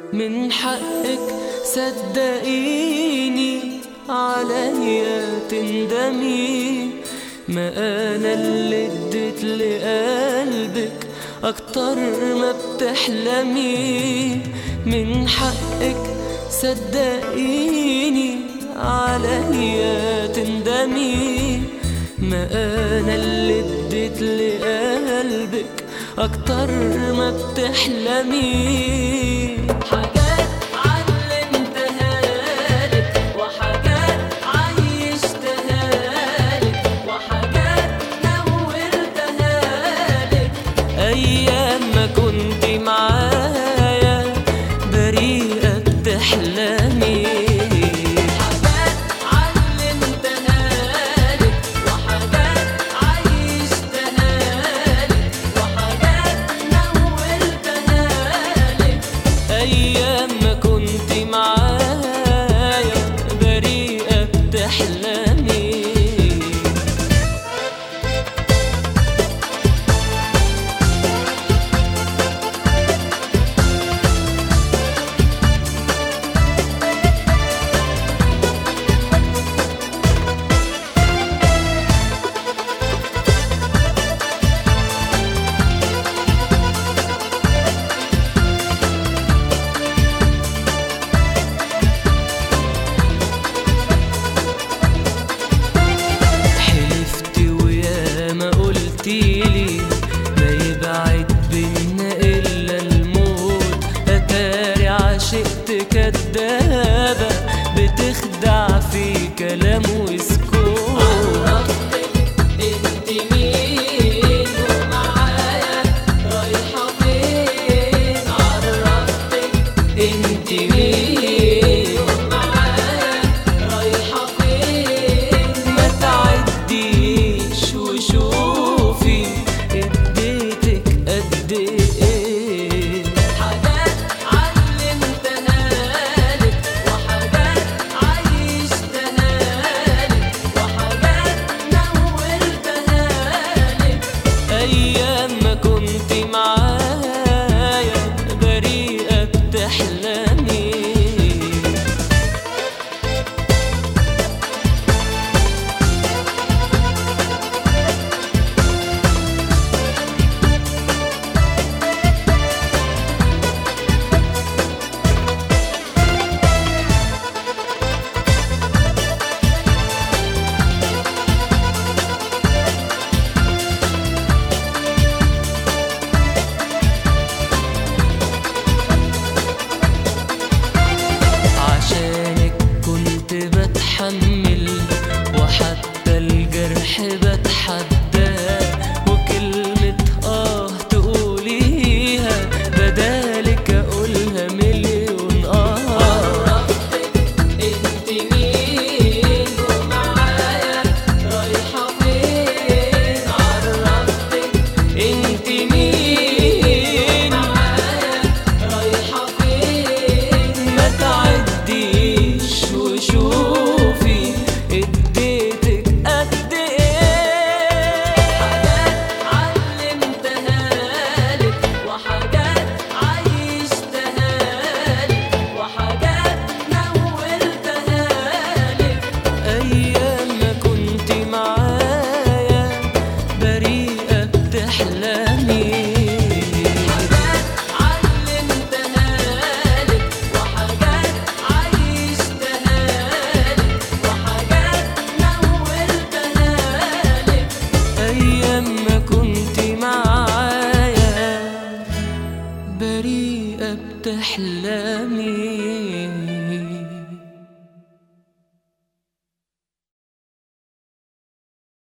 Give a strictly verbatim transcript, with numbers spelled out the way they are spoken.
من حقك صدقيني عليا تندمي، ما انا اللي اديت لقلبك اكتر ما بتحلمي. من حقك صدقيني عليا تندمي، ما انا اللي اديت لقلبك اكتر ما بتحلمي. حاجات علمتها لك وحاجات عيشتها لك وحاجات نورتها لك، ايام ما كنت معايا بريئة بتحلمي. أيام ما كنت معايا بريئة بتحلمي. قلتيلي ما يبعد بينا إلا الموت، أتاري عشقت كدابة بتخدع في كلام وسكوت. عرفتك انت مين ومعايا رايحة فين، عرفتك انت مين ومعايا رايحة فين، ما تعديش وشوفي اديتك قد ايه. حاجات علمتها لك وحاجات عيشتها لك وحاجات نورتها لك، ايام ما كنت معايا بريئة بتحلمي. وحتى الجرح بتحداه، وكلمة آه تقوليها بدالك أقولها مليون آه. عرفتك انت مين ومعايا رايحة فين، عرفتك انت مين ومعايا رايحة فين، ما تعديش وشوفي اديتك قد ايه. حاجات علمتها لك وحاجات عيشتها لك وحاجات نورتها لك، ايام ما كنت معايا بريئة بتحلمي. حاجات علمتها لك وحاجات عيشتها لك وحاجات نورتها لك، أيام ما كنت معايا بريئة بتحلمي.